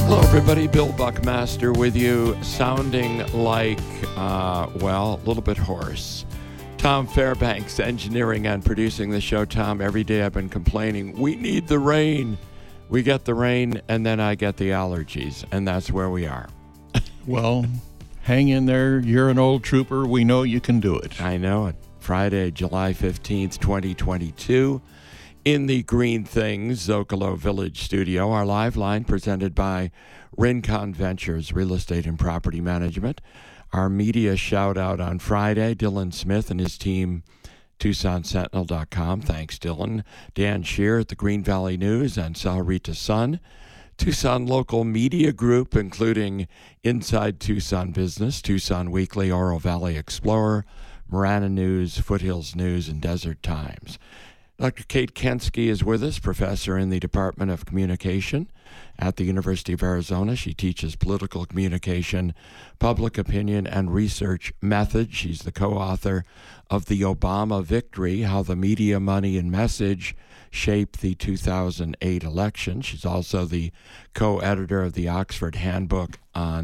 Hello, everybody. Bill Buckmaster with you, sounding like, a little bit hoarse. Tom Fairbanks, engineering and producing the show. Tom, every day I've been complaining, we need the rain. We get the rain, and then I get the allergies, and that's where we are. Well, hang in there. You're an old trooper. We know you can do it. I know it. Friday, July 15th, 2022. In the Green Things Zocalo Village studio, our live line presented by Rincon Ventures Real Estate and Property Management. Our media shout out on Friday, Dylan Smith and his team, TucsonSentinel.com. Thanks, Dylan. Dan Shear at the Green Valley News and Sahuarita Sun. Tucson Local Media Group, including Inside Tucson Business, Tucson Weekly, Oro Valley Explorer, Marana News, Foothills News, and Desert Times. Dr. Kate Kensky is with us, professor in the Department of Communication at the University of Arizona. She teaches political communication, public opinion, and research methods. She's the co-author of The Obama Victory, How the Media, Money, and Message Shaped the 2008 Election. She's also the co-editor of the Oxford Handbook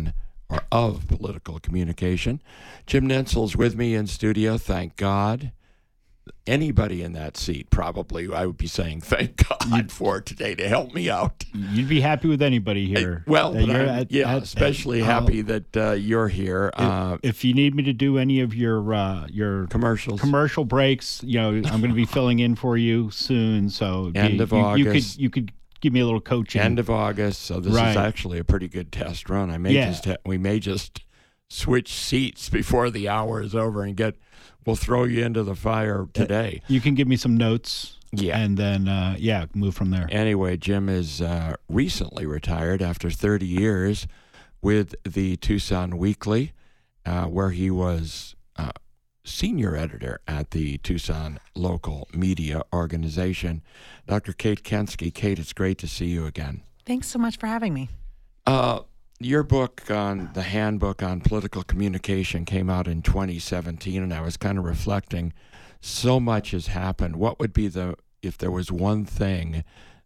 of Political Communication. Jim Nensel's with me in studio, thank God. Anybody in that seat, probably, I would be saying thank God for today to help me out. You'd be happy with anybody here. Especially happy that you're here. If you need me to do any of your commercial breaks, I'm going to be filling in for you soon. So end of August, you could give me a little coaching. End of August. So this is actually a pretty good test run. We may just switch seats before the hour is over and we'll throw you into the fire today. You can give me some notes, and then, move from there. Anyway, Jim is recently retired after 30 years with the Tucson Weekly, where he was senior editor at the Tucson Local Media Organization. Dr. Kate Kensky. Kate, it's great to see you again. Thanks so much for having me. Your book on the Handbook on Political Communication came out in 2017, and I was kind of reflecting, so much has happened. What would be if there was one thing,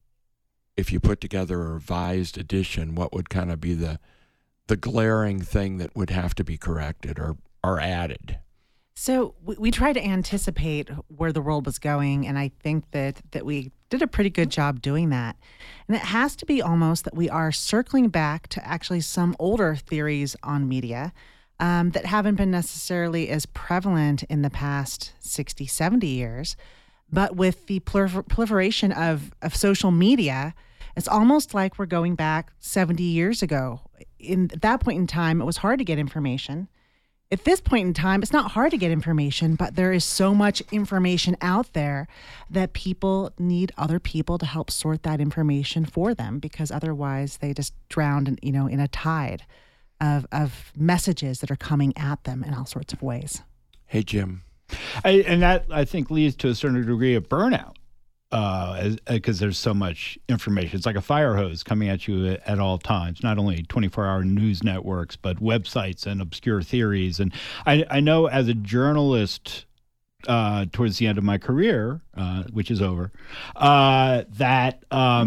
if you put together a revised edition, what would kind of be the glaring thing that would have to be corrected or added? So we tried to anticipate where the world was going, and I think that we did a pretty good job doing that. And it has to be almost that we are circling back to actually some older theories on media that haven't been necessarily as prevalent in the past 60, 70 years. But with the proliferation of social media, it's almost like we're going back 70 years ago. At that point in time, it was hard to get information. At this point in time, it's not hard to get information, but there is so much information out there that people need other people to help sort that information for them, because otherwise they just drown in a tide of messages that are coming at them in all sorts of ways. Hey, Jim. And that, I think, leads to a certain degree of burnout. Because there's so much information. It's like a fire hose coming at you at all times, not only 24-hour news networks, but websites and obscure theories. And I know as a journalist towards the end of my career, which is over, that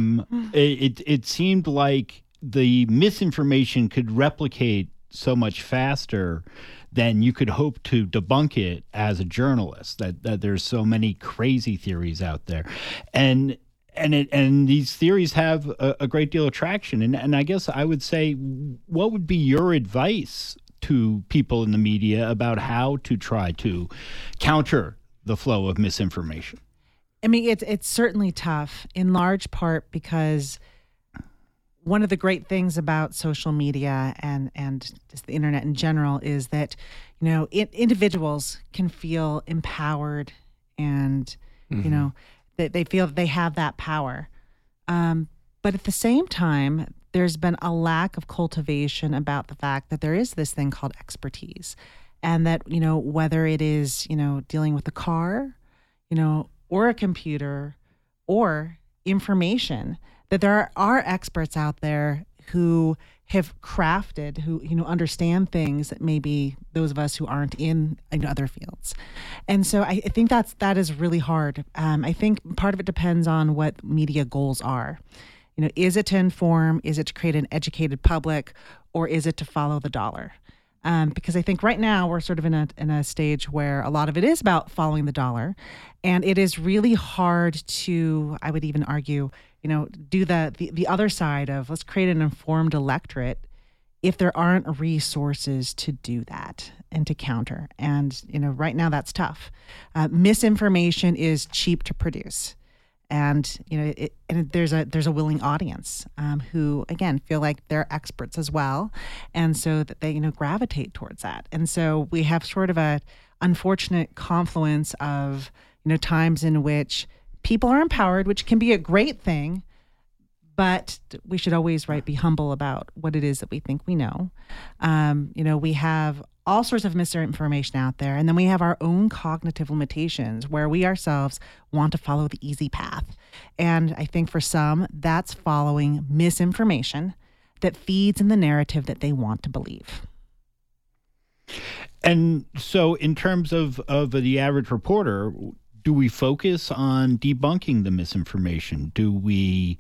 it seemed like the misinformation could replicate so much faster than you could hope to debunk it as a journalist, that there's so many crazy theories out there. And these theories have a great deal of traction. And I guess I would say, what would be your advice to people in the media about how to try to counter the flow of misinformation? I mean, it's certainly tough, in large part because one of the great things about social media and just the internet in general is that, individuals can feel empowered and, that they feel that they have that power. But at the same time, there's been a lack of cultivation about the fact that there is this thing called expertise, and that, whether it is, dealing with a car, or a computer or information, that there are experts out there who have crafted, who understand things that maybe those of us who aren't in other fields. And so I think that is really hard. I think part of it depends on what media goals are. Is it to inform? Is it to create an educated public? Or is it to follow the dollar? Because I think right now we're sort of in a stage where a lot of it is about following the dollar. And it is really hard to, I would even argue, do the other side of let's create an informed electorate if there aren't resources to do that and to counter. And, right now that's tough. Misinformation is cheap to produce. And, and there's a willing audience who, again, feel like they're experts as well. And so that they, gravitate towards that. And so we have sort of a unfortunate confluence of, times in which people are empowered, which can be a great thing. But we should always, be humble about what it is that we think we know. We have all sorts of misinformation out there. And then we have our own cognitive limitations where we ourselves want to follow the easy path. And I think for some, that's following misinformation that feeds in the narrative that they want to believe. And so in terms of the average reporter, do we focus on debunking the misinformation? Do we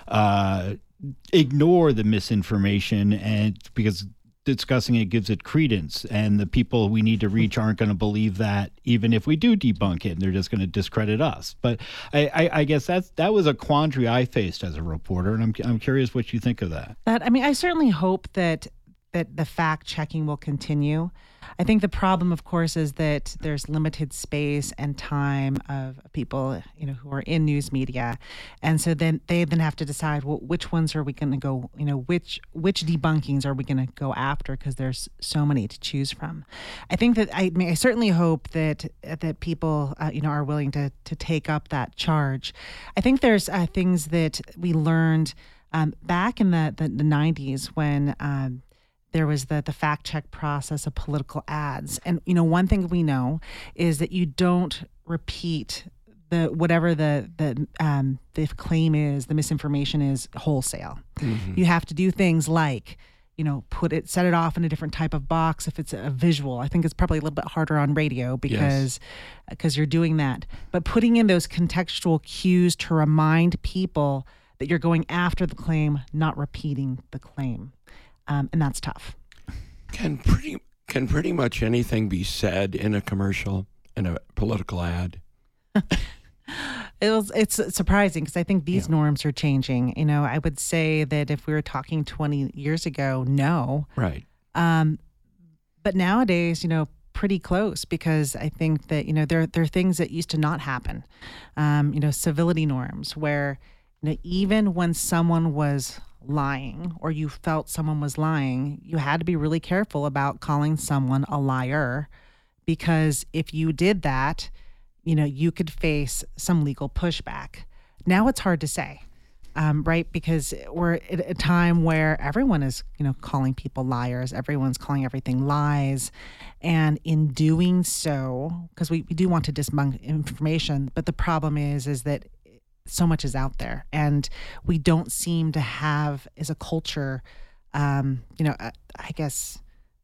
ignore the misinformation and because discussing it gives it credence, and the people we need to reach aren't going to believe that even if we do debunk it, and they're just going to discredit us? But I guess that was a quandary I faced as a reporter, and I'm curious what you think of that. I certainly hope that the fact checking will continue. I think the problem, of course, is that there's limited space and time of people, who are in news media. And so then they have to decide, well, which ones are we going to go, which debunkings are we going to go after? Because there's so many to choose from. I think that, I certainly hope that people, are willing to take up that charge. I think there's things that we learned back in the 90s when there was the fact check process of political ads. And, one thing we know is that you don't repeat whatever the claim is, the misinformation is wholesale. Mm-hmm. You have to do things like, set it off in a different type of box. If it's a visual, I think it's probably a little bit harder on radio because you're doing that. But putting in those contextual cues to remind people that you're going after the claim, not repeating the claim. And that's tough. Can pretty much anything be said in a commercial, in a political ad? It's surprising because I think these norms are changing. I would say that if we were talking 20 years ago, no. Right. But nowadays, pretty close, because I think that, there are things that used to not happen. Civility norms where, even when someone was lying or you felt someone was lying, you had to be really careful about calling someone a liar, because if you did that, you could face some legal pushback. Now it's hard to say, right? Because we're at a time where everyone is, calling people liars. Everyone's calling everything lies. And in doing so, because we do want to debunk information, but the problem is that so much is out there, and we don't seem to have, as a culture, I guess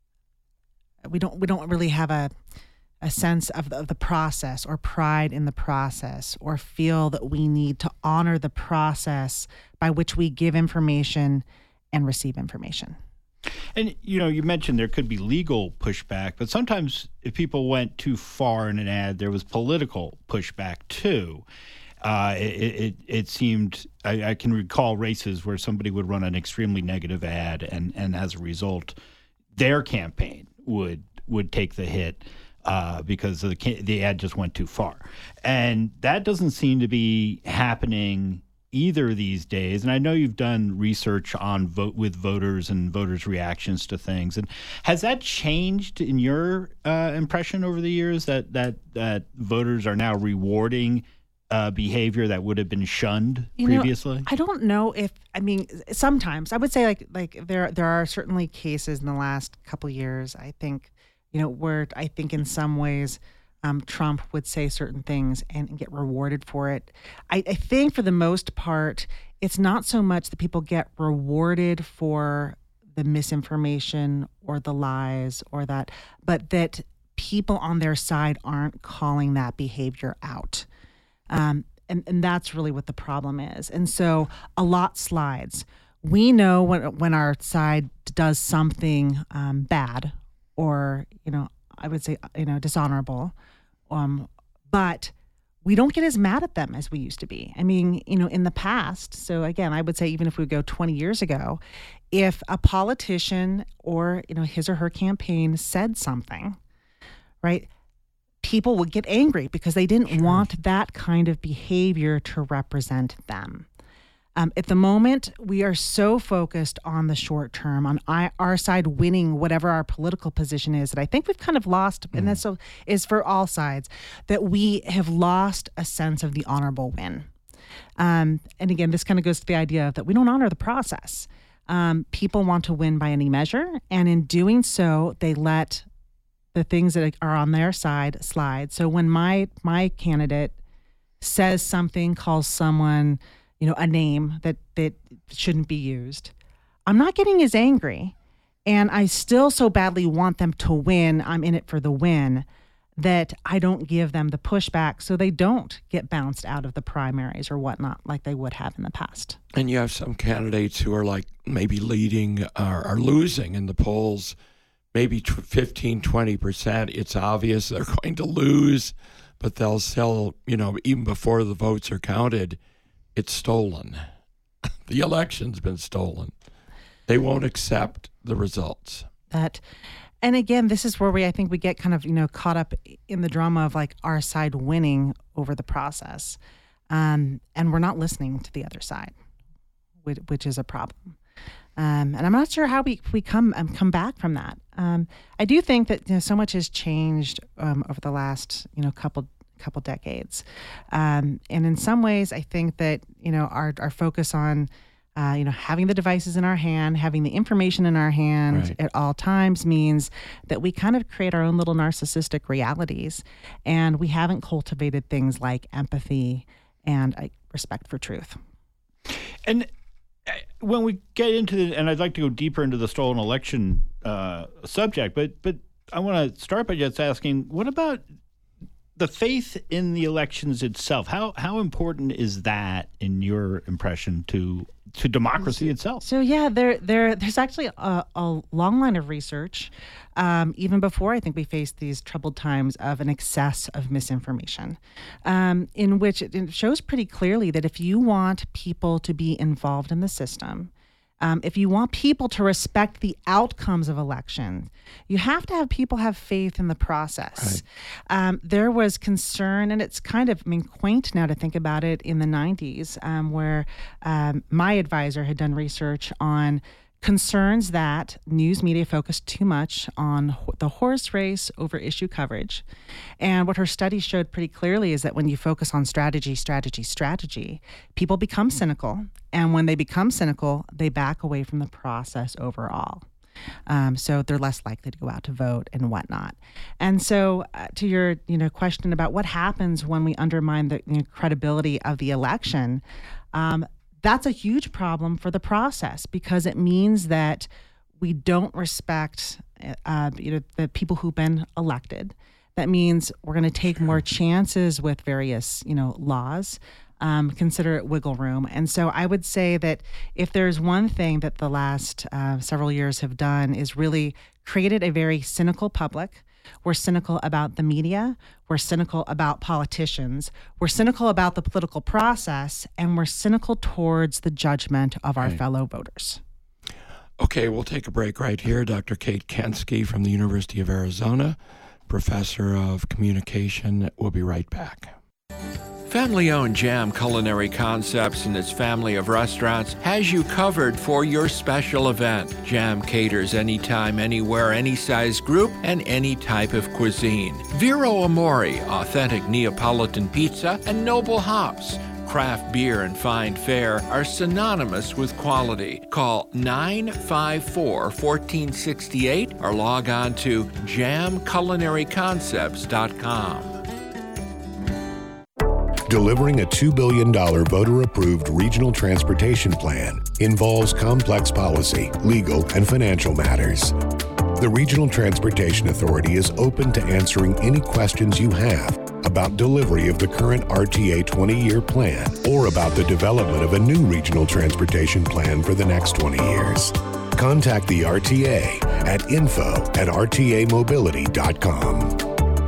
we don't really have a sense of the process or pride in the process, or feel that we need to honor the process by which we give information and receive information. And, you mentioned there could be legal pushback, but sometimes if people went too far in an ad, there was political pushback too. It seemed, I can recall races where somebody would run an extremely negative ad, and as a result, their campaign would take the hit because the ad just went too far. And that doesn't seem to be happening either these days. And I know you've done research on with voters and voters' reactions to things. And has that changed in your impression over the years, that voters are now rewarding behavior that would have been shunned previously? I don't know if, sometimes I would say like there are certainly cases in the last couple of years, I think, where I think in some ways Trump would say certain things and get rewarded for it. I think for the most part, it's not so much that people get rewarded for the misinformation or the lies or that, but that people on their side aren't calling that behavior out. And that's really what the problem is. And so a lot slides. We know when our side does something bad or, I would say, dishonorable, but we don't get as mad at them as we used to be. I mean, in the past, so again, I would say even if we go 20 years ago, if a politician or, his or her campaign said something, right, people would get angry because they didn't want that kind of behavior to represent them. At the moment, we are so focused on the short term, on our side winning whatever our political position is, that I think we've kind of lost, and that is for all sides, that we have lost a sense of the honorable win. And again, this kind of goes to the idea that we don't honor the process. People want to win by any measure, and in doing so, they let the things that are on their side slide. So when my candidate says something, calls someone a name that shouldn't be used, I'm not getting as angry, and I still so badly want them to win. I'm in it for the win, that I don't give them the pushback so they don't get bounced out of the primaries or whatnot like they would have in the past. And you have some candidates who are like maybe leading or losing in the polls, maybe 15, 20%. It's obvious they're going to lose, but they'll sell, even before the votes are counted, it's stolen. The election's been stolen. They won't accept the results. And again, this is where I think we get kind of, caught up in the drama of like our side winning over the process. And we're not listening to the other side, which is a problem. And I'm not sure how we come back from that. I do think that so much has changed over the last, couple decades. And in some ways, I think that, our focus on, having the devices in our hand, having the information in our hand at all times means that we kind of create our own little narcissistic realities. And we haven't cultivated things like empathy and respect for truth. And when we get into and I'd like to go deeper into the stolen election subject, but I want to start by just asking, what about the faith in the elections itself? How important is that in your impression to democracy itself? So yeah, there's actually a long line of research, even before I think we faced these troubled times of an excess of misinformation, in which it shows pretty clearly that if you want people to be involved in the system, if you want people to respect the outcomes of elections, you have to have people have faith in the process. Right. There was concern, and it's kind of quaint now to think about it, in the 90s, where my advisor had done research on concerns that news media focused too much on the horse race over issue coverage. And what her study showed pretty clearly is that when you focus on strategy, people become cynical. And when they become cynical, they back away from the process overall. So they're less likely to go out to vote and whatnot. And so to your question about what happens when we undermine the credibility of the election, that's a huge problem for the process, because it means that we don't respect the people who've been elected. That means we're going to take more chances with various laws, consider it wiggle room. And so I would say that if there's one thing that the last several years have done is really created a very cynical public. We're cynical about the media. We're cynical about politicians. We're cynical about the political process, and we're cynical towards the judgment of our fellow voters. Okay, we'll take a break right here. Dr. Kate Kensky from the University of Arizona, professor of communication. We'll be right back. Family-owned Jam Culinary Concepts and its family of restaurants has you covered for your special event. Jam caters anytime, anywhere, any size group, and any type of cuisine. Vero Amore, authentic Neapolitan pizza, and Noble Hops, craft beer and fine fare, are synonymous with quality. Call 954-1468 or log on to jamculinaryconcepts.com. Delivering a $2 billion voter-approved regional transportation plan involves complex policy, legal, and financial matters. The Regional Transportation Authority is open to answering any questions you have about delivery of the current RTA 20-year plan or about the development of a new regional transportation plan for the next 20 years. Contact the RTA at info@rtamobility.com.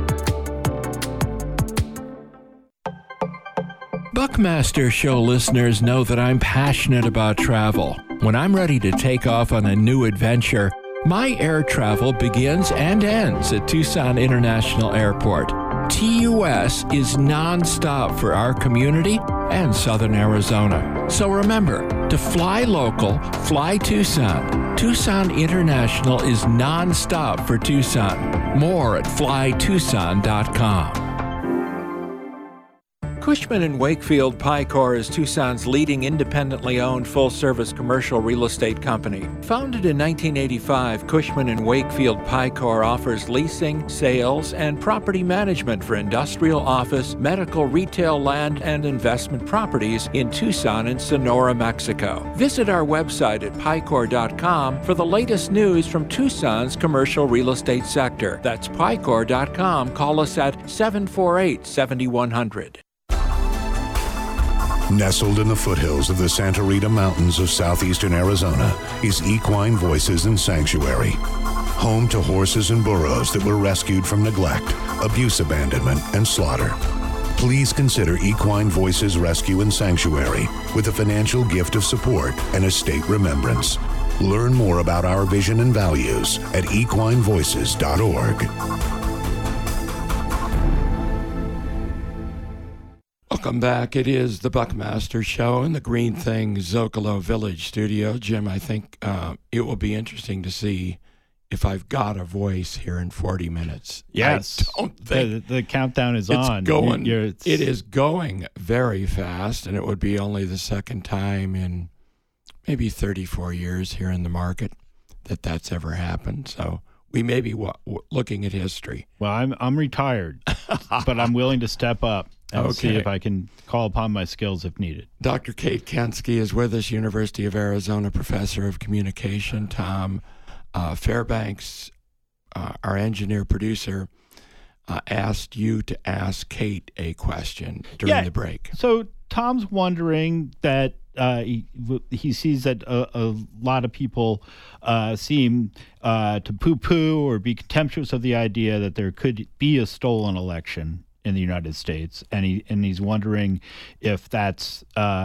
Buckmaster Show listeners know that I'm passionate about travel. When I'm ready to take off on a new adventure, my air travel begins and ends at Tucson International Airport. TUS is nonstop for our community and Southern Arizona. So remember, to fly local, fly Tucson. Tucson International is nonstop for Tucson. More at flytucson.com. Cushman & Wakefield Picor is Tucson's leading independently owned full-service commercial real estate company. Founded in 1985, Cushman & Wakefield Picor offers leasing, sales, and property management for industrial, office, medical, retail, land, and investment properties in Tucson and Sonora, Mexico. Visit our website at picor.com for the latest news from Tucson's commercial real estate sector. That's picor.com. Call us at 748-7100. Nestled in the foothills of the Santa Rita Mountains of southeastern Arizona is Equine Voices and Sanctuary. Home to horses and burros that were rescued from neglect, abuse, abandonment, and slaughter. Please consider Equine Voices Rescue and Sanctuary with a financial gift of support and estate remembrance. Learn more about our vision and values at equinevoices.org. Welcome back. It is the Buckmaster Show in the Green Thing Zocalo Village studio. Jim, I think it will be interesting to see if I've got a voice here in 40 minutes. Yes. I don't think the countdown is on. It is going very fast, and it would be only the second time in maybe 34 years here in the market that that's ever happened. So we may be looking at history. Well, I'm retired, but I'm willing to step up and see if I can call upon my skills if needed. Dr. Kate Kensky is with us, University of Arizona professor of communication. Tom Fairbanks, our engineer producer, asked you to ask Kate a question during the break. So Tom's wondering that he sees that a lot of people seem to poo-poo or be contemptuous of the idea that there could be a stolen election in the United States, and he's wondering if that's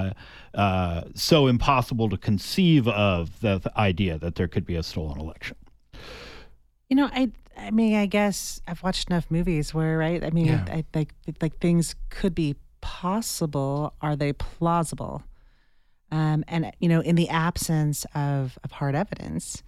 so impossible to conceive of, the idea that there could be a stolen election. You know, I mean, I guess I've watched enough movies where, right? I mean, I like things could be possible. Are they plausible? And you know, in the absence of hard evidence,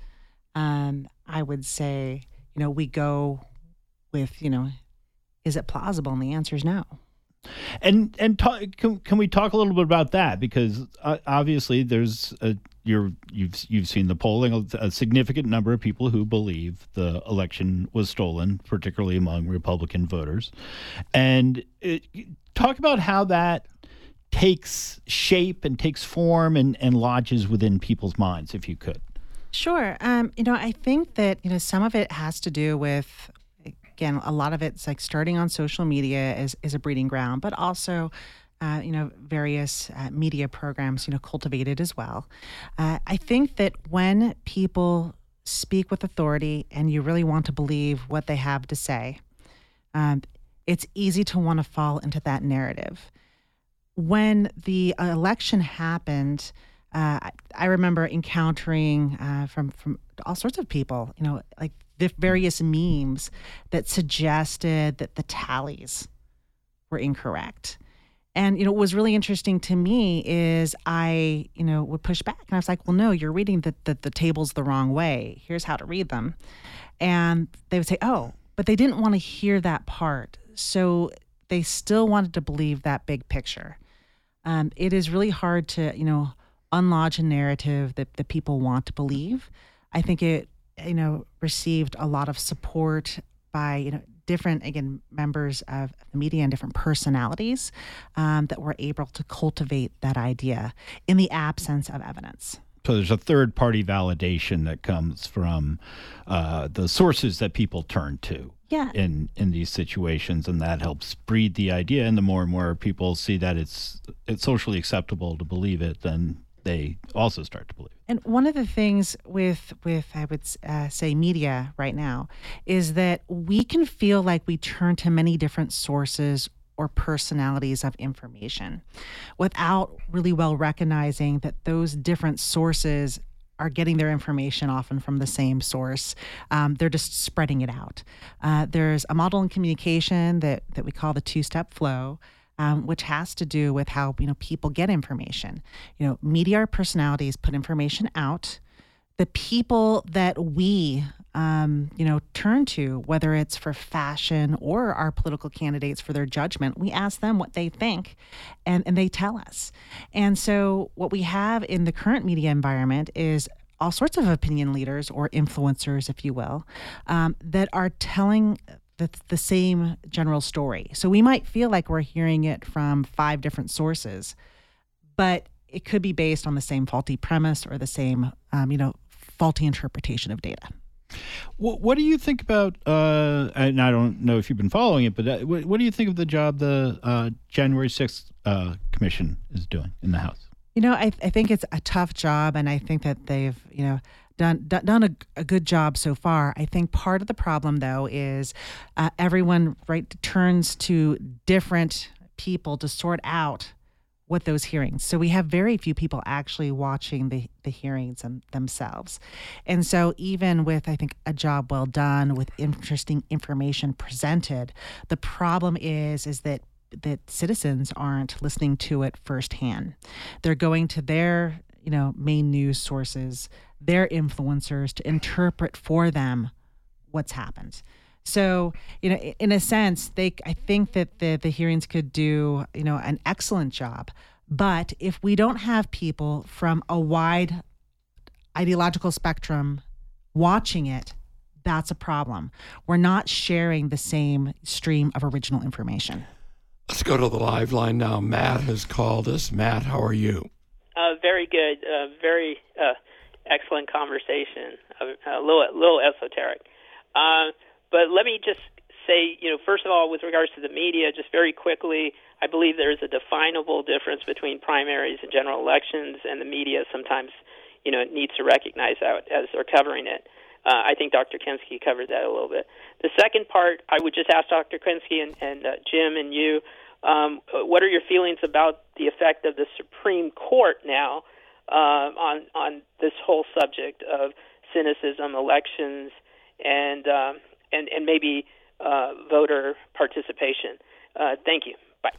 I would say, you know, we go with, you know, is it plausible? And the answer is no. And can we talk a little bit about that? Because obviously there's you've seen the polling, a significant number of people who believe the election was stolen, particularly among Republican voters. And talk about how that takes shape and takes form and lodges within people's minds, if you could. Sure. You know, I think that, you know, some of it has to do with, again, a lot of it's like starting on social media is a breeding ground, but also, you know, various media programs, you know, cultivated as well. I think that when people speak with authority and you really want to believe what they have to say, it's easy to want to fall into that narrative. When the election happened, I remember encountering from all sorts of people, you know, like the various memes that suggested that the tallies were incorrect. And, you know, what was really interesting to me is I, you know, would push back. And I was like, well, no, you're reading the tables the wrong way. Here's how to read them. And they would say, oh, but they didn't want to hear that part. So they still wanted to believe that big picture. It is really hard to, you know, unlodge a narrative that people want to believe. I think it, you know, received a lot of support by, you know, different, again, members of the media and different personalities that were able to cultivate that idea in the absence of evidence. So there's a third-party validation that comes from the sources that people turn to in these situations, and that helps breed the idea. And the more and more people see that it's socially acceptable to believe it, then they also start to believe it. And one of the things with I would say media right now is that we can feel like we turn to many different sources or personalities of information without really well recognizing that those different sources are getting their information often from the same source. They're just spreading it out. There's a model in communication that we call the two-step flow, which has to do with how people get information. Media personalities put information out. The people that we turn to, whether it's for fashion or our political candidates for their judgment, we ask them what they think, and they tell us. And so what we have in the current media environment is all sorts of opinion leaders or influencers, if you will, that are telling the same general story. So we might feel like we're hearing it from 5 different sources, but it could be based on the same faulty premise or the same, faulty interpretation of data. What do you think about, and I don't know if you've been following it, but what do you think of the job the January 6th Commission is doing in the House? I think it's a tough job, and I think that they've, done a good job so far. I think part of the problem, though, is everyone turns to different people to sort out what those hearings. So we have very few people actually watching the hearings themselves. And so even with, I think, a job well done with interesting information presented, the problem is that citizens aren't listening to it firsthand. They're going to their, main news sources, their influencers to interpret for them what's happened. So, in a sense, I think that the hearings could do, an excellent job. But if we don't have people from a wide ideological spectrum watching it, that's a problem. We're not sharing the same stream of original information. Let's go to the live line now. Matt has called us. Matt, how are you? Very good. Very excellent conversation. A little esoteric. But let me just say, first of all, with regards to the media, just very quickly, I believe there is a definable difference between primaries and general elections, and the media sometimes, needs to recognize that as they're covering it. I think Dr. Kensky covered that a little bit. The second part, I would just ask Dr. Kensky and Jim and you, what are your feelings about the effect of the Supreme Court now on this whole subject of cynicism, elections, and maybe voter participation? Thank you. Bye.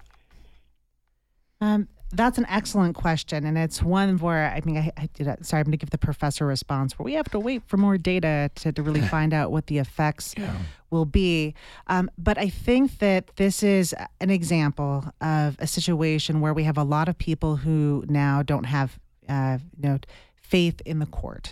That's an excellent question, and it's one where I think I did. Sorry, I'm going to give the professor a response where we have to wait for more data to really find out what the effects will be. But I think that this is an example of a situation where we have a lot of people who now don't have faith in the court.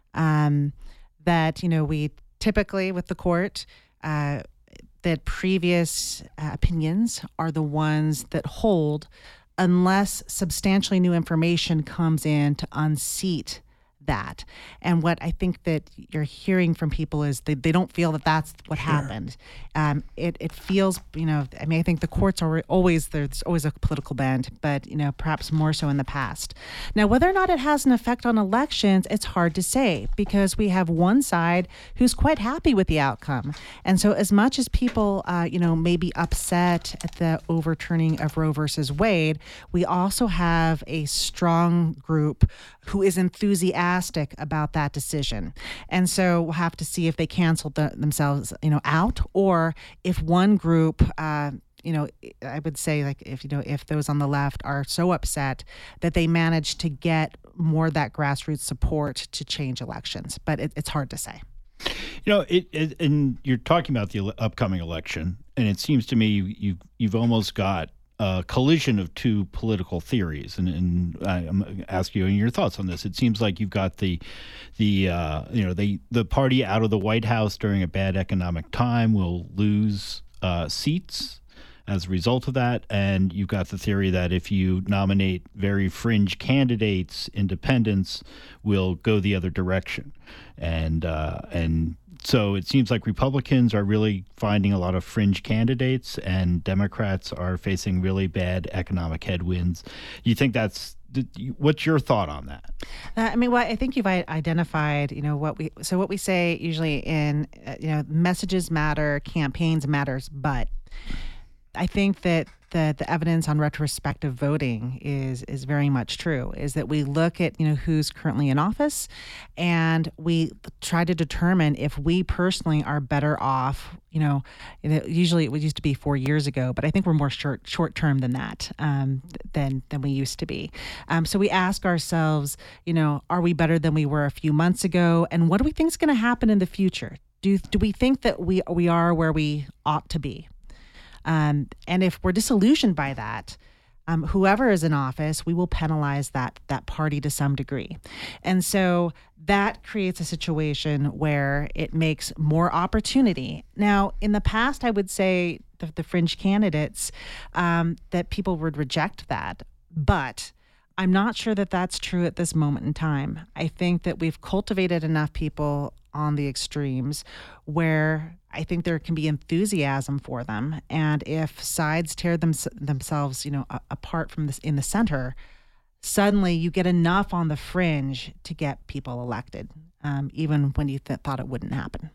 That we typically with the court. That previous opinions are the ones that hold unless substantially new information comes in to unseat that. And what I think that you're hearing from people is they don't feel that that's what happened. It feels, I think the courts are always, there's always a political bend, but, perhaps more so in the past. Now, whether or not it has an effect on elections, it's hard to say because we have one side who's quite happy with the outcome. And so as much as people, may be upset at the overturning of Roe versus Wade, we also have a strong group who is enthusiastic about that decision. And so we'll have to see if they cancel themselves, out, or if one group, I would say like if those on the left are so upset that they manage to get more of that grassroots support to change elections. But it's hard to say. And you're talking about the upcoming election, and it seems to me you've almost got a collision of two political theories, and I'm going to ask you your thoughts on this. It seems like you've got the party out of the White House during a bad economic time will lose seats, as a result of that. And you've got the theory that if you nominate very fringe candidates, independents will go the other direction. And so it seems like Republicans are really finding a lot of fringe candidates, and Democrats are facing really bad economic headwinds. You think what's your thought on that? I think you've identified, what we say usually in, messages matter, campaigns matters, but I think that the evidence on retrospective voting is very much true, is that we look at, who's currently in office, and we try to determine if we personally are better off, usually it used to be 4 years ago, but I think we're more short term than that, than we used to be. So we ask ourselves, are we better than we were a few months ago? And what do we think is going to happen in the future? Do we think that we are where we ought to be? And if we're disillusioned by that, whoever is in office, we will penalize that party to some degree. And so that creates a situation where it makes more opportunity. Now, in the past, I would say the fringe candidates, that people would reject that. But I'm not sure that that's true at this moment in time. I think that we've cultivated enough people on the extremes where I think there can be enthusiasm for them. And if sides tear themselves, apart from this in the center, suddenly you get enough on the fringe to get people elected, even when you thought it wouldn't happen.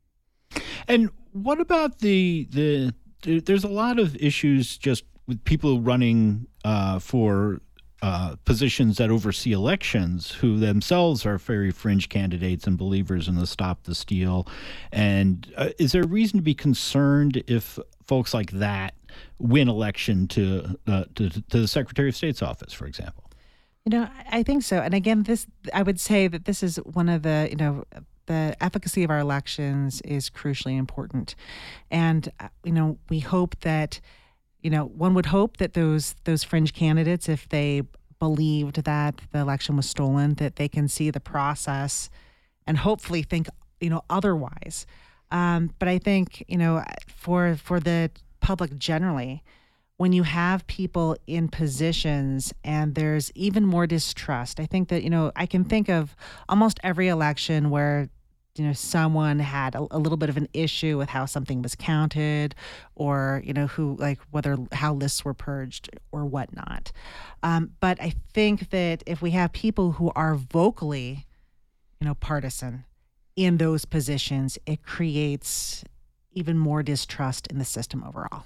And what about there's a lot of issues just with people running for positions that oversee elections who themselves are very fringe candidates and believers in the Stop the Steal. And is there a reason to be concerned if folks like that win election to the Secretary of State's office, for example? I think so. And again, I would say that this is one of the, the efficacy of our elections is crucially important. And, we hope that, one would hope that those fringe candidates, if they believed that the election was stolen, that they can see the process and hopefully think, otherwise. But I think, for the public generally, when you have people in positions and there's even more distrust, I think that, I can think of almost every election where someone had a little bit of an issue with how something was counted, or, how lists were purged or whatnot. But I think that if we have people who are vocally, partisan in those positions, it creates even more distrust in the system overall.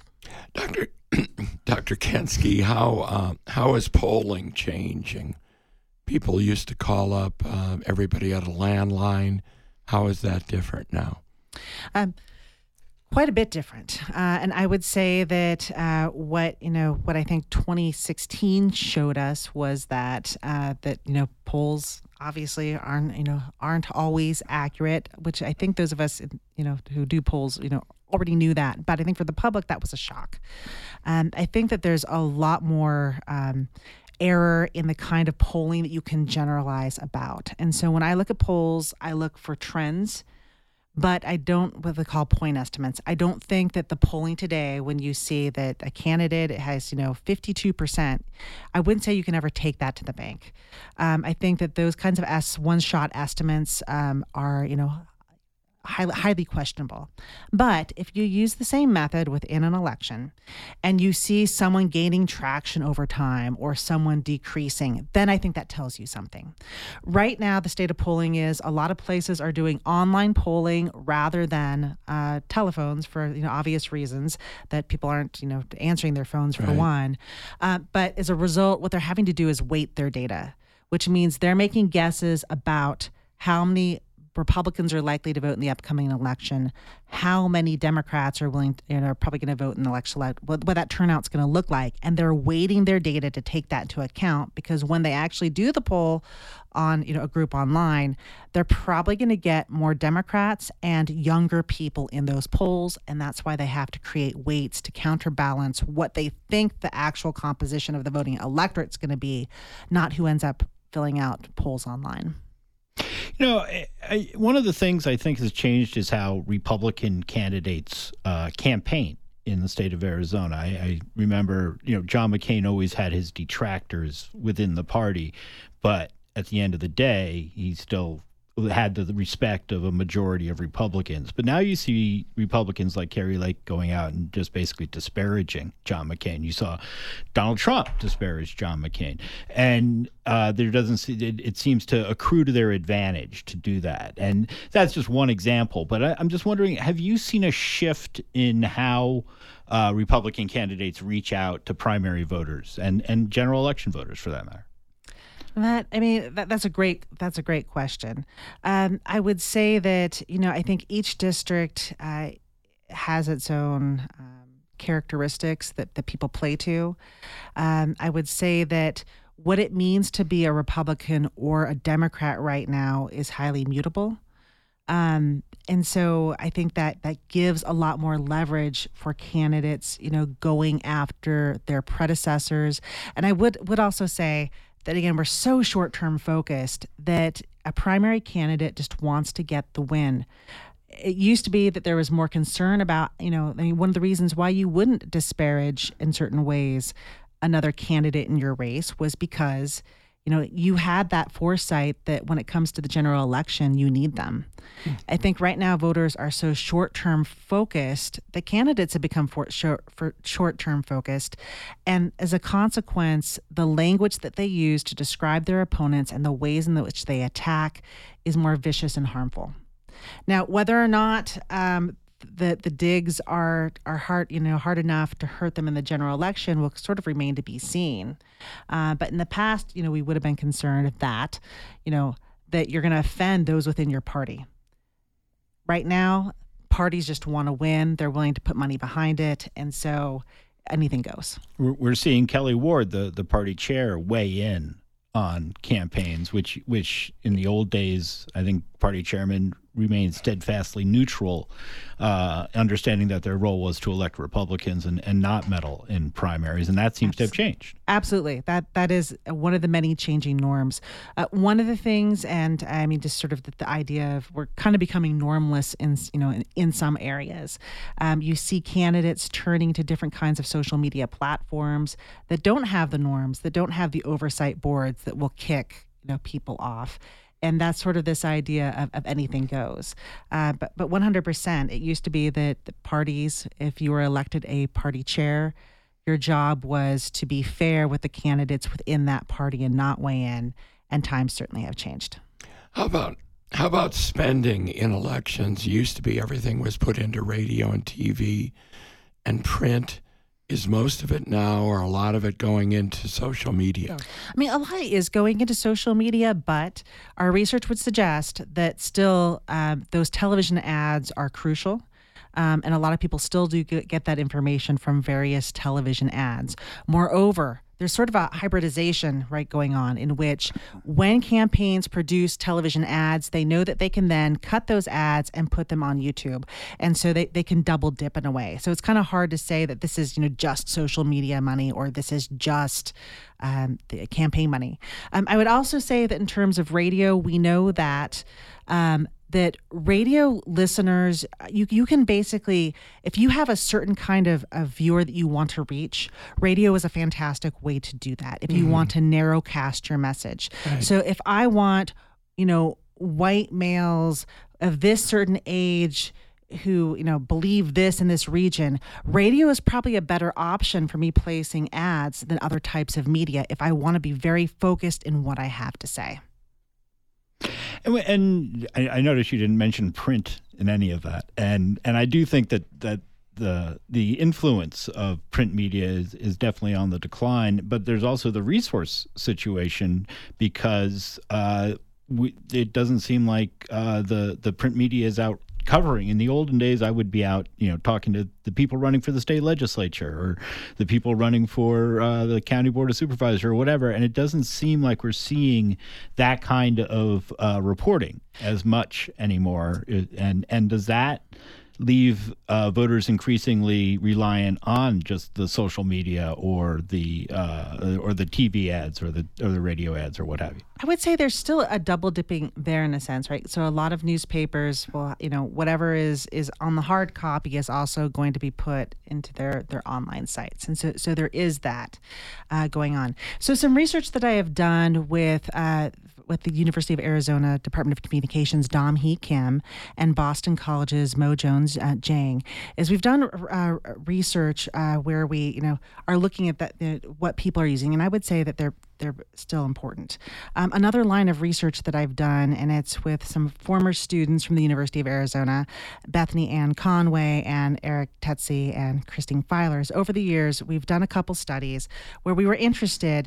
Dr. Kensky, how is polling changing? People used to call up everybody at a landline. How is that different now? Quite a bit different. And I would say that what I think 2016 showed us was that polls obviously aren't always accurate, which I think those of us who do polls already knew that. But I think for the public that was a shock. I think that there's a lot more error in the kind of polling that you can generalize about. And so when I look at polls, I look for trends, but I don't what they call point estimates. I don't think that the polling today, when you see that a candidate has 52%, I wouldn't say you can ever take that to the bank. I think that those kinds of one-shot estimates are highly questionable. But if you use the same method within an election and you see someone gaining traction over time or someone decreasing, then I think that tells you something. Right now, the state of polling is a lot of places are doing online polling rather than telephones for obvious reasons that people aren't answering their phones for one. But as a result, what they're having to do is weight their data, which means they're making guesses about how many Republicans are likely to vote in the upcoming election, how many Democrats are probably going to vote in the election, what that turnout's going to look like. And they're weighting their data to take that into account, because when they actually do the poll on a group online, they're probably going to get more Democrats and younger people in those polls. And that's why they have to create weights to counterbalance what they think the actual composition of the voting electorate's going to be, not who ends up filling out polls online. One of the things I think has changed is how Republican candidates campaign. in the state of Arizona. I remember, John McCain always had his detractors within the party, but at the end of the day, he still had the respect of a majority of Republicans. But now you see Republicans like Kari Lake going out and just basically disparaging John McCain. You saw Donald Trump disparage John McCain. And it seems to accrue to their advantage to do that. And that's just one example. But I'm just wondering, have you seen a shift in how Republican candidates reach out to primary voters and general election voters, for that matter? That's a great question. I would say that, I think each district has its own characteristics that people play to. I would say that what it means to be a Republican or a Democrat right now is highly mutable. And so I think that gives a lot more leverage for candidates, going after their predecessors. And I would also say that, again, we're so short-term focused that a primary candidate just wants to get the win. It used to be that there was more concern about, one of the reasons why you wouldn't disparage in certain ways another candidate in your race was because, you had that foresight that when it comes to the general election, you need them. I think right now voters are so short-term focused, the candidates have become short-term focused. And as a consequence, the language that they use to describe their opponents and the ways in which they attack is more vicious and harmful. Now, whether or not the digs are hard enough to hurt them in the general election will sort of remain to be seen. But in the past, we would have been concerned that you're going to offend those within your party. Right now, parties just want to win. They're willing to put money behind it. And so anything goes. We're seeing Kelly Ward, the party chair, weigh in on campaigns, which in the old days, I think party chairman remained steadfastly neutral, understanding that their role was to elect Republicans and not meddle in primaries, and that seems to have changed. Absolutely. That is one of the many changing norms. One of the things, and just sort of the idea of we're kind of becoming normless in some areas. You see candidates turning to different kinds of social media platforms that don't have the norms, that don't have the oversight boards that will kick people off. And that's sort of this idea of anything goes. But 100%, it used to be that the parties, if you were elected a party chair, your job was to be fair with the candidates within that party and not weigh in. And times certainly have changed. How about spending in elections? It used to be everything was put into radio and TV and print. Is most of it now, or a lot of it, going into social media? A lot is going into social media, but our research would suggest that still those television ads are crucial. And a lot of people still do get that information from various television ads. Moreover, there's sort of a hybridization going on in which when campaigns produce television ads, they know that they can then cut those ads and put them on YouTube. And so they can double dip in a way. So it's kind of hard to say that this is, just social media money or this is just the campaign money. I would also say that in terms of radio, we know that that radio listeners, you can basically, if you have a certain kind of a viewer that you want to reach, radio is a fantastic way to do that if you want to narrowcast your message. Right. So if I want, white males of this certain age who, believe this in this region, radio is probably a better option for me placing ads than other types of media if I want to be very focused in what I have to say. And I noticed you didn't mention print in any of that, and I do think that the influence of print media is definitely on the decline. But there's also the resource situation because it doesn't seem like the print media is out covering. In the olden days, I would be out, talking to the people running for the state legislature or the people running for the county board of supervisors or whatever. And it doesn't seem like we're seeing that kind of reporting as much anymore. And does that leave voters increasingly reliant on just the social media or the TV ads or the radio ads or what have you? I would say there's still a double dipping there in a sense, right? So a lot of newspapers will, whatever is on the hard copy is also going to be put into their online sites. And so there is that going on. So some research that I have done with the University of Arizona Department of Communications, Dom Hee Kim, and Boston College's Mo Jones Jang, is we've done research where we, are looking at what people are using, and I would say that they're still important. Another line of research that I've done, and it's with some former students from the University of Arizona, Bethany Ann Conway and Eric Tetzi and Christine Filers. Over the years, we've done a couple studies where we were interested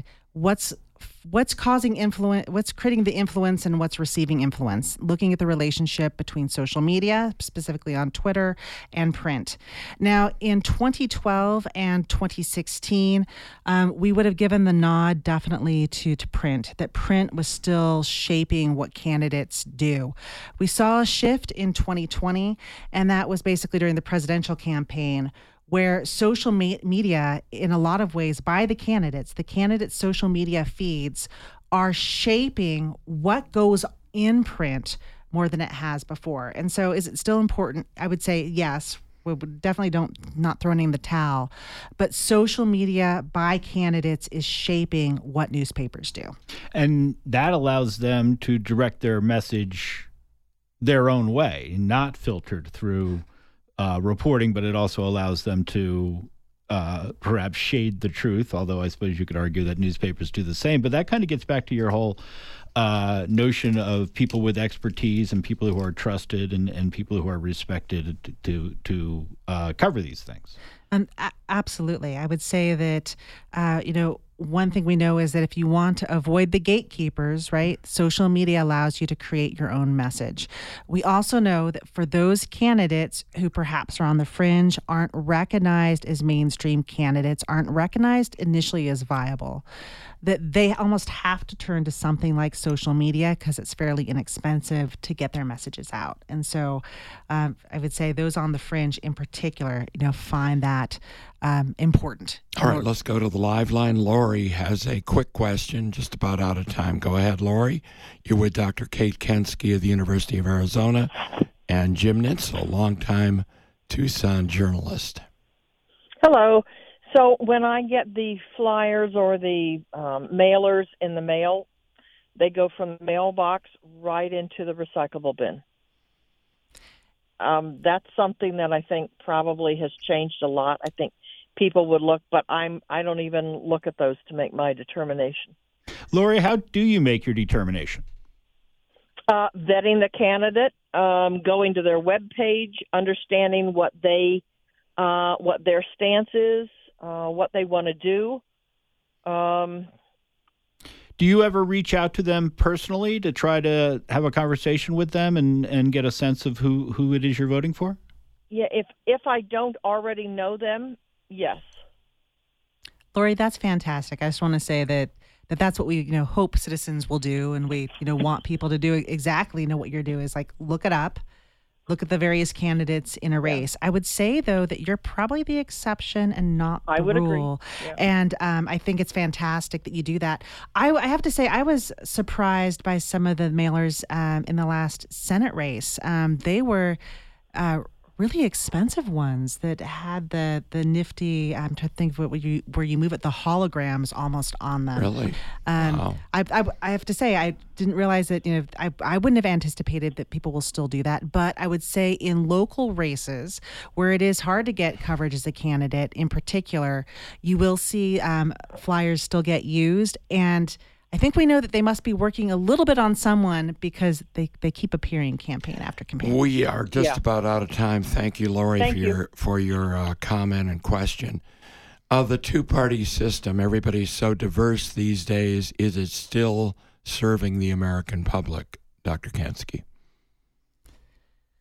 what's causing influence, what's creating the influence, and what's receiving influence, looking at the relationship between social media, specifically on Twitter, and print. Now, in 2012 and 2016, we would have given the nod definitely to print, that print was still shaping what candidates do. We saw a shift in 2020, and that was basically during the presidential campaign, where social media, in a lot of ways, by the candidates' social media feeds are shaping what goes in print more than it has before. And so is it still important? I would say yes. We definitely not throwing in the towel, but social media by candidates is shaping what newspapers do. And that allows them to direct their message their own way, not filtered through reporting, but it also allows them to perhaps shade the truth, although I suppose you could argue that newspapers do the same. But that kind of gets back to your whole notion of people with expertise and people who are trusted and people who are respected to cover these things. Absolutely. I would say that, one thing we know is that if you want to avoid the gatekeepers, right, social media allows you to create your own message. We also know that for those candidates who perhaps are on the fringe, aren't recognized as mainstream candidates, aren't recognized initially as viable, that they almost have to turn to something like social media because it's fairly inexpensive to get their messages out. And so I would say those on the fringe in particular, find that important. All right, let's go to the live line. Lori has a quick question, just about out of time. Go ahead, Lori. You're with Dr. Kate Kensky of the University of Arizona and Jim Nitzel, longtime Tucson journalist. Hello. So when I get the flyers or the mailers in the mail, they go from the mailbox right into the recyclable bin. That's something that I think probably has changed a lot. I think people would look, but I don't even look at those to make my determination. Lori, how do you make your determination? Vetting the candidate, going to their webpage, understanding what their stance is, what they want to do. Do you ever reach out to them personally to try to have a conversation with them and get a sense of who it is you're voting for? Yeah, if I don't already know them, yes. Lori, that's fantastic. I just want to say that's what we hope citizens will do, and we want people to do exactly what you're doing is like look it up. Look at the various candidates in a race. Yeah. I would say, though, that you're probably the exception and not the rule. Agree. Yeah. And I think it's fantastic that you do that. I have to say, I was surprised by some of the mailers in the last Senate race. They were really expensive ones that had the nifty, I'm trying to think of where you move it, the holograms almost on them. Really? Wow. I have to say, I didn't realize that, I wouldn't have anticipated that people will still do that. But I would say in local races where it is hard to get coverage as a candidate in particular, you will see flyers still get used. And I think we know that they must be working a little bit on someone because they keep appearing campaign after campaign. We are just about out of time. Thank you, Lori, for your comment and question. The two-party system, everybody's so diverse these days. Is it still serving the American public, Dr. Kensky?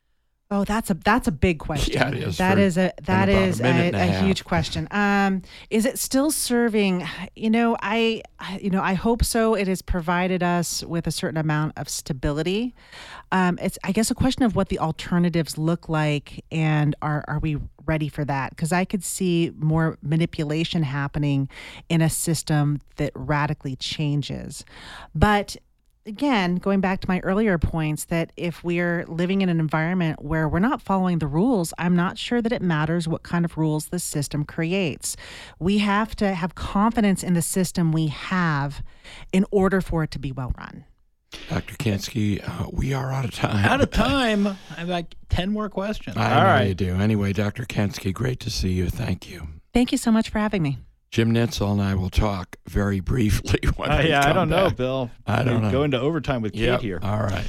Oh, that's a big question. Yeah, it is. That is a huge question. Is it still serving? I hope so. It has provided us with a certain amount of stability. It's, I guess, a question of what the alternatives look like, and are we ready for that? Because I could see more manipulation happening in a system that radically changes. But again, going back to my earlier points, that if we're living in an environment where we're not following the rules, I'm not sure that it matters what kind of rules the system creates. We have to have confidence in the system we have in order for it to be well run. Dr. Kansky, we are out of time. Out of time. I have like 10 more questions. I know you do. Anyway, Dr. Kansky, great to see you. Thank you. Thank you so much for having me. Jim Nitzel and I will talk very briefly when we I come don't know, back. Bill. I don't know. Go into overtime with Kate here. All right.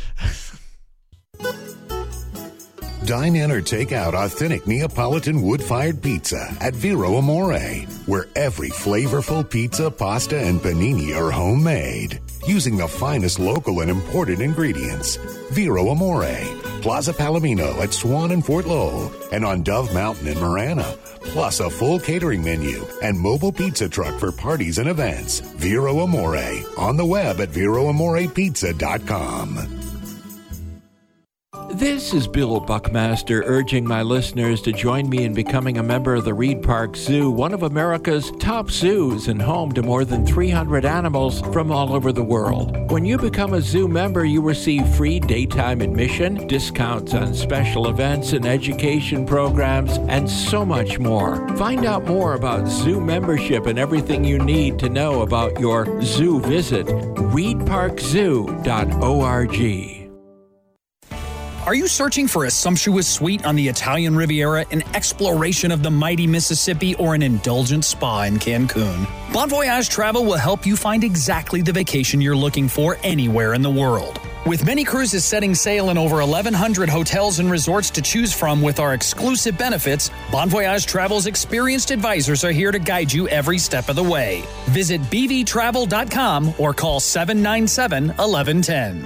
Dine in or take out authentic Neapolitan wood-fired pizza at Vero Amore, where every flavorful pizza, pasta, and panini are homemade, using the finest local and imported ingredients. Vero Amore, Plaza Palomino at Swan and Fort Lowell, and on Dove Mountain in Marana, plus a full catering menu and mobile pizza truck for parties and events. Vero Amore, on the web at VeroAmorePizza.com. This is Bill Buckmaster urging my listeners to join me in becoming a member of the Reed Park Zoo, one of America's top zoos and home to more than 300 animals from all over the world. When you become a zoo member, you receive free daytime admission, discounts on special events and education programs, and so much more. Find out more about zoo membership and everything you need to know about your zoo visit. reedparkzoo.org. Are you searching for a sumptuous suite on the Italian Riviera, an exploration of the mighty Mississippi, or an indulgent spa in Cancun? Bon Voyage Travel will help you find exactly the vacation you're looking for anywhere in the world. With many cruises setting sail in over 1,100 hotels and resorts to choose from with our exclusive benefits, Bon Voyage Travel's experienced advisors are here to guide you every step of the way. Visit bvtravel.com or call 797-1110.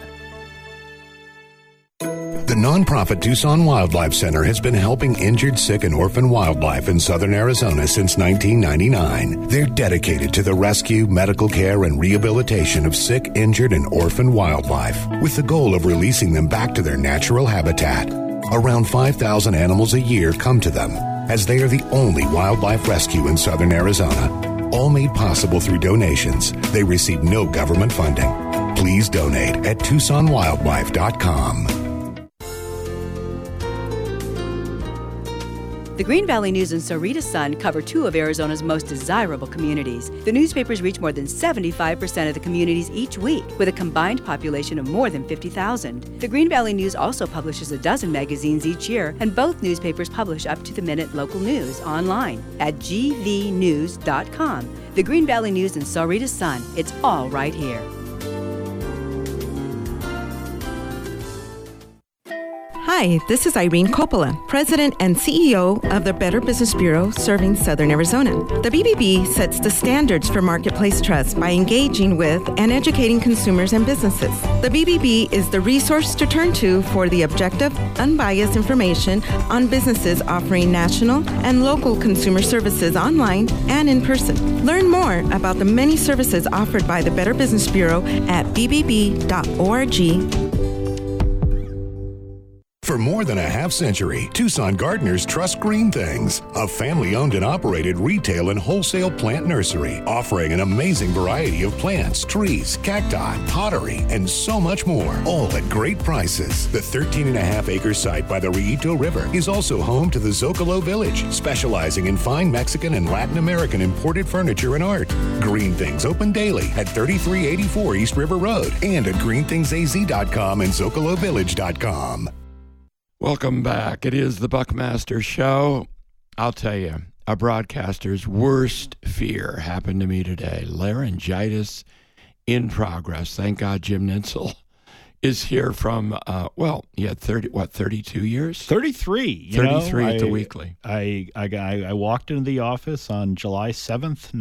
The nonprofit Tucson Wildlife Center has been helping injured, sick, and orphan wildlife in southern Arizona since 1999. They're dedicated to the rescue, medical care, and rehabilitation of sick, injured, and orphan wildlife, with the goal of releasing them back to their natural habitat. Around 5,000 animals a year come to them, as they are the only wildlife rescue in southern Arizona. All made possible through donations. They receive no government funding. Please donate at TucsonWildlife.com. The Green Valley News and Sahuarita Sun cover two of Arizona's most desirable communities. The newspapers reach more than 75% of the communities each week, with a combined population of more than 50,000. The Green Valley News also publishes a dozen magazines each year, and both newspapers publish up-to-the-minute local news online at gvnews.com. The Green Valley News and Sahuarita Sun, it's all right here. Hi, this is Irene Coppola, President and CEO of the Better Business Bureau serving Southern Arizona. The BBB sets the standards for marketplace trust by engaging with and educating consumers and businesses. The BBB is the resource to turn to for the objective, unbiased information on businesses offering national and local consumer services online and in person. Learn more about the many services offered by the Better Business Bureau at bbb.org. For more than a half century, Tucson gardeners trust Green Things, a family-owned and operated retail and wholesale plant nursery, offering an amazing variety of plants, trees, cacti, pottery, and so much more, all at great prices. The 13.5-acre site by the Rillito River is also home to the Zocalo Village, specializing in fine Mexican and Latin American imported furniture and art. Green Things open daily at 3384 East River Road and at greenthingsaz.com and zocalovillage.com. Welcome back. It is the Buckmaster Show. I'll tell you, a broadcaster's worst fear happened to me today. Laryngitis in progress. Thank God Jim Nitzel is here from, he had 32 years? 33. 33 at the Weekly. I walked into the office on July 7th,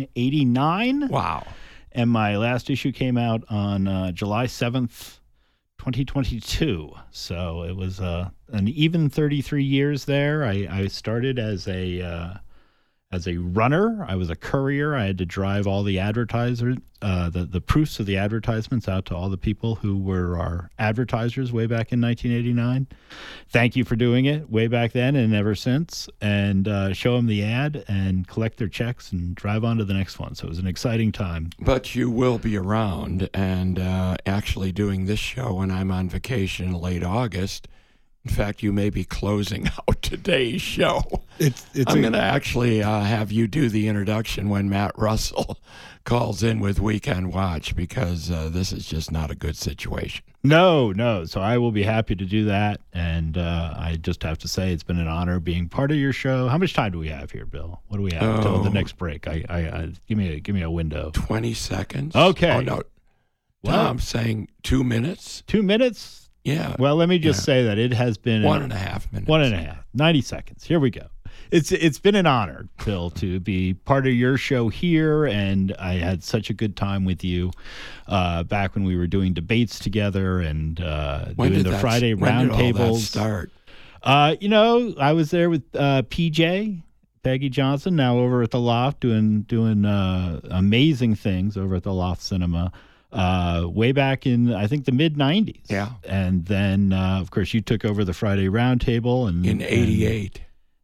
1989. Wow. And my last issue came out on July 7th, 2022. So it was an even 33 years there. I started as a runner. I was a courier. I had to drive all the advertisers, the proofs of the advertisements out to all the people who were our advertisers way back in 1989. Thank you for doing it way back then and ever since. And show them the ad and collect their checks and drive on to the next one. So it was an exciting time. But you will be around and actually doing this show when I'm on vacation in late August. In fact, you may be closing out today's show. I'm going to actually have you do the introduction when Matt Russell calls in with Weekend Watch, because this is just not a good situation. No. So I will be happy to do that. And I just have to say it's been an honor being part of your show. How much time do we have here, Bill? What do we have until the next break? Give me a window. 20 seconds. Okay. Oh, no. I'm saying 2 minutes. 2 minutes? Yeah. Well, let me just say that it has been 1.5 minutes. 1.5, 90 seconds. Here we go. It's been an honor, Bill, to be part of your show here, and I had such a good time with you back when we were doing debates together and doing the Friday roundtables. When did start? I was there with PJ, Peggy Johnson, now over at the Loft, doing amazing things over at the Loft Cinema. Way back in, I think, the mid-'90s. Yeah. And then, of course, you took over the Friday Roundtable. In 88.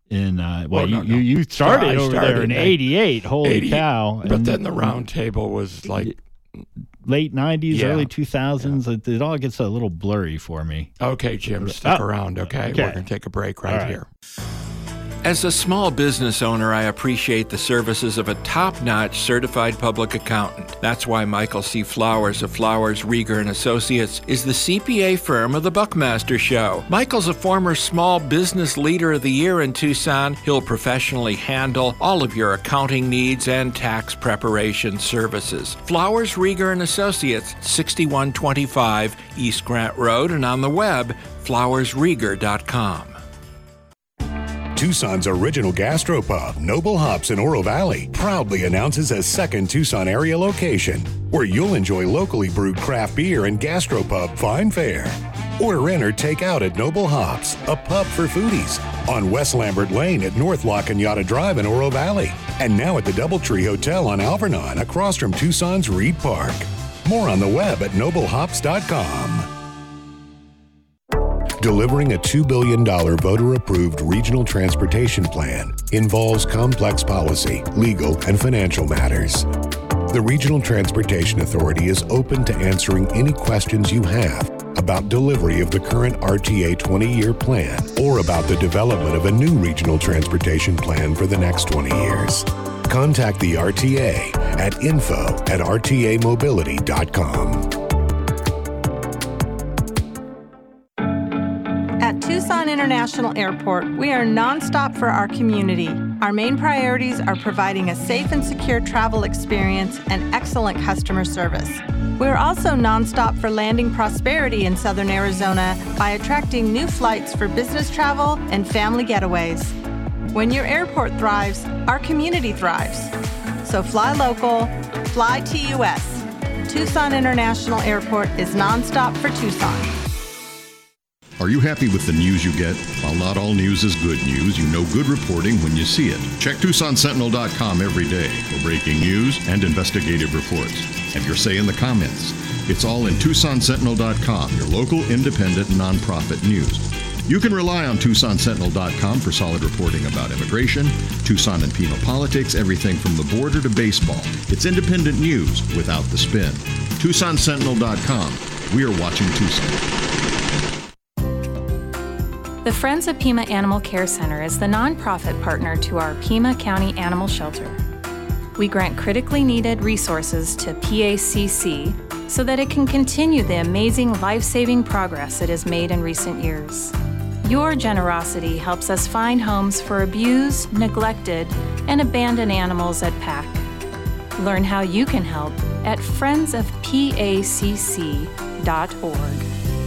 You started over there in 88. Holy cow. But then the Roundtable was like... late 90s, early 2000s. Yeah. It all gets a little blurry for me. Okay, Jim, stick around, okay? We're going to take a break right here. As a small business owner, I appreciate the services of a top-notch certified public accountant. That's why Michael C. Flowers of Flowers, Rieger & Associates is the CPA firm of the Buckmaster Show. Michael's a former Small Business Leader of the Year in Tucson. He'll professionally handle all of your accounting needs and tax preparation services. Flowers, Rieger & Associates, 6125 East Grant Road, and on the web, flowersrieger.com. Tucson's original gastropub, Noble Hops in Oro Valley, proudly announces a second Tucson area location where you'll enjoy locally brewed craft beer and gastropub fine fare. Order in or take out at Noble Hops, a pub for foodies, on West Lambert Lane at North La Cañada Drive in Oro Valley, and now at the Doubletree Hotel on Alvernon across from Tucson's Reed Park. More on the web at noblehops.com. Delivering a $2 billion voter-approved regional transportation plan involves complex policy, legal, and financial matters. The Regional Transportation Authority is open to answering any questions you have about delivery of the current RTA 20-year plan or about the development of a new regional transportation plan for the next 20 years. Contact the RTA at info@rtamobility.com. At Tucson International Airport, we are nonstop for our community. Our main priorities are providing a safe and secure travel experience and excellent customer service. We're also nonstop for landing prosperity in Southern Arizona by attracting new flights for business travel and family getaways. When your airport thrives, our community thrives. So fly local, fly TUS. Tucson International Airport is nonstop for Tucson. Are you happy with the news you get? While not all news is good news, you know good reporting when you see it. Check TucsonSentinel.com every day for breaking news and investigative reports. Have your say in the comments. It's all in TucsonSentinel.com, your local independent nonprofit news. You can rely on TucsonSentinel.com for solid reporting about immigration, Tucson and Pima politics, everything from the border to baseball. It's independent news without the spin. TucsonSentinel.com. We are watching Tucson. The Friends of Pima Animal Care Center is the nonprofit partner to our Pima County Animal Shelter. We grant critically needed resources to PACC so that it can continue the amazing life-saving progress it has made in recent years. Your generosity helps us find homes for abused, neglected, and abandoned animals at PAC. Learn how you can help at friendsofpacc.org.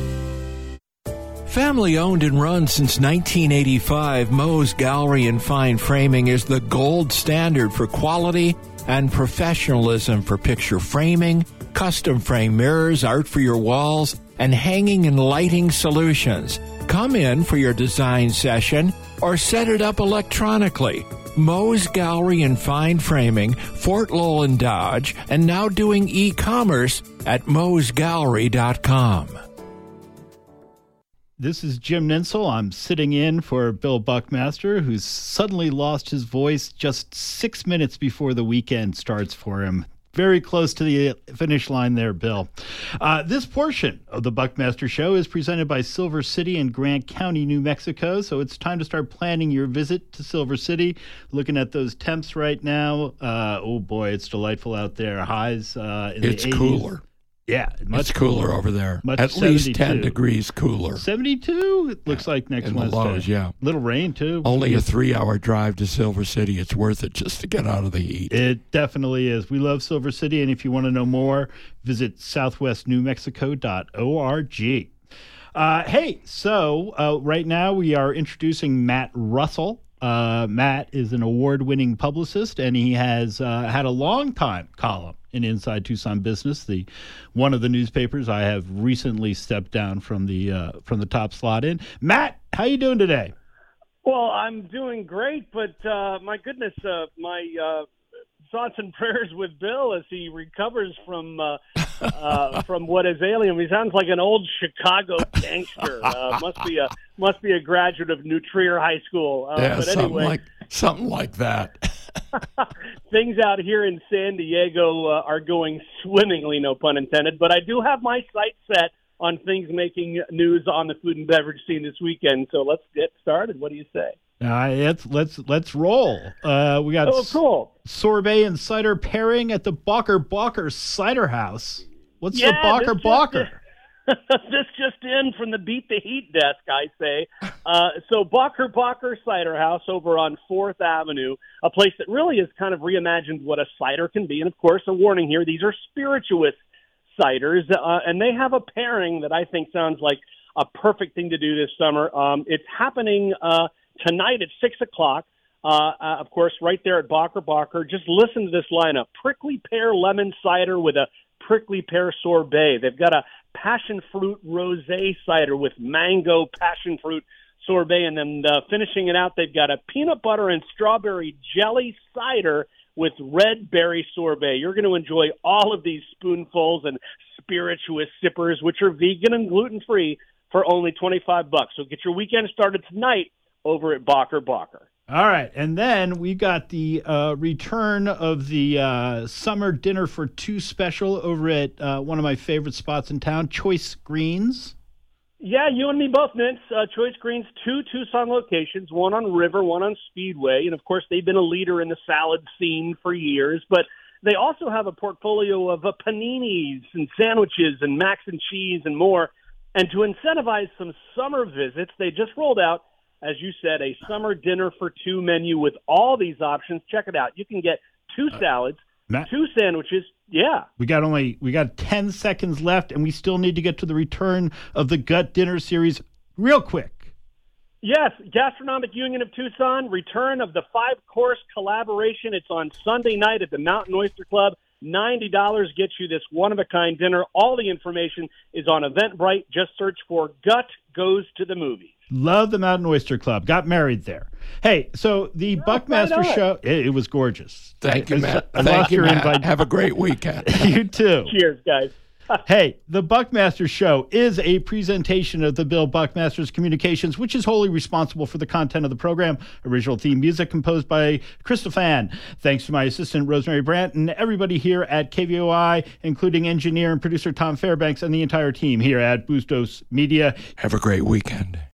Family owned and run since 1985, Moe's Gallery and Fine Framing is the gold standard for quality and professionalism for picture framing, custom frame mirrors, art for your walls, and hanging and lighting solutions. Come in for your design session or set it up electronically. Moe's Gallery and Fine Framing, Fort Lowell and Dodge, and now doing e-commerce at moesgallery.com. This is Jim Ninsel. I'm sitting in for Bill Buckmaster, who's suddenly lost his voice just 6 minutes before the weekend starts for him. Very close to the finish line there, Bill. This portion of the Buckmaster Show is presented by Silver City in Grant County, New Mexico. So it's time to start planning your visit to Silver City. Looking at those temps right now. Oh, boy, it's delightful out there. Highs in the 80s. It's cooler. Yeah. It's cooler over there. At 72. least 10 degrees cooler. 72? It looks like next in the Wednesday. lows, yeah. Little rain, too. Only a 3-hour drive to Silver City. It's worth it just to get out of the heat. It definitely is. We love Silver City, and if you want to know more, visit southwestnewmexico.org. Hey, so right now we are introducing Matt Russell. Matt is an award-winning publicist, and he has had a long-time column in Inside Tucson Business, one of the newspapers I have recently stepped down from the top slot in. Matt, how you doing today? Well, I'm doing great, but my goodness, my thoughts and prayers with Bill as he recovers from what is alien. He sounds like an old Chicago gangster. Must be a graduate of New Trier High School. But anyway, something like that. Things out here in San Diego are going swimmingly, no pun intended. But I do have my sights set on things making news on the food and beverage scene this weekend. So let's get started. What do you say? Let's roll. We got cool. Sorbet and cider pairing at the Bacher Cider House. What's the Bacher? This just in from the Beat the Heat desk, I say. So Bacher Cider House over on 4th Avenue, a place that really has kind of reimagined what a cider can be. And, of course, a warning here, these are spirituous ciders, and they have a pairing that I think sounds like a perfect thing to do this summer. It's happening tonight at 6 o'clock. Of course, right there at Bacher. Just listen to this lineup. Prickly pear lemon cider with a prickly pear sorbet. They've got a passion fruit rosé cider with mango passion fruit sorbet. And then finishing it out, they've got a peanut butter and strawberry jelly cider with red berry sorbet. You're going to enjoy all of these spoonfuls and spirituous sippers, which are vegan and gluten-free, for only $25. So get your weekend started tonight over at Bacher. All right, and then we got the return of the summer dinner for two special over at one of my favorite spots in town, Choice Greens. Yeah, you and me both, Vince. Choice Greens, 2 Tucson locations, one on River, one on Speedway. And, of course, they've been a leader in the salad scene for years. But they also have a portfolio of paninis and sandwiches and mac and cheese and more. And to incentivize some summer visits, they just rolled out, as you said, a summer dinner for two menu with all these options. Check it out. You can get 2 salads, Matt, 2 sandwiches. Yeah. We got 10 seconds left, and we still need to get to the return of the Gut Dinner Series real quick. Yes, Gastronomic Union of Tucson, return of the 5-course collaboration. It's on Sunday night at the Mountain Oyster Club. $90 gets you this one-of-a-kind dinner. All the information is on Eventbrite. Just search for Gut Goes to the Movies. Love the Mountain Oyster Club. Got married there. Hey, so the Buckmaster Show, it was gorgeous. Thank you, Matt. Thank you, Matt. Have a great weekend. You too. Cheers, guys. Hey, the Buckmaster Show is a presentation of the Bill Buckmaster's Communications, which is wholly responsible for the content of the program. Original theme music composed by Christophan. Thanks to my assistant, Rosemary Brandt, and everybody here at KVOI, including engineer and producer Tom Fairbanks and the entire team here at Bustos Media. Have a great weekend.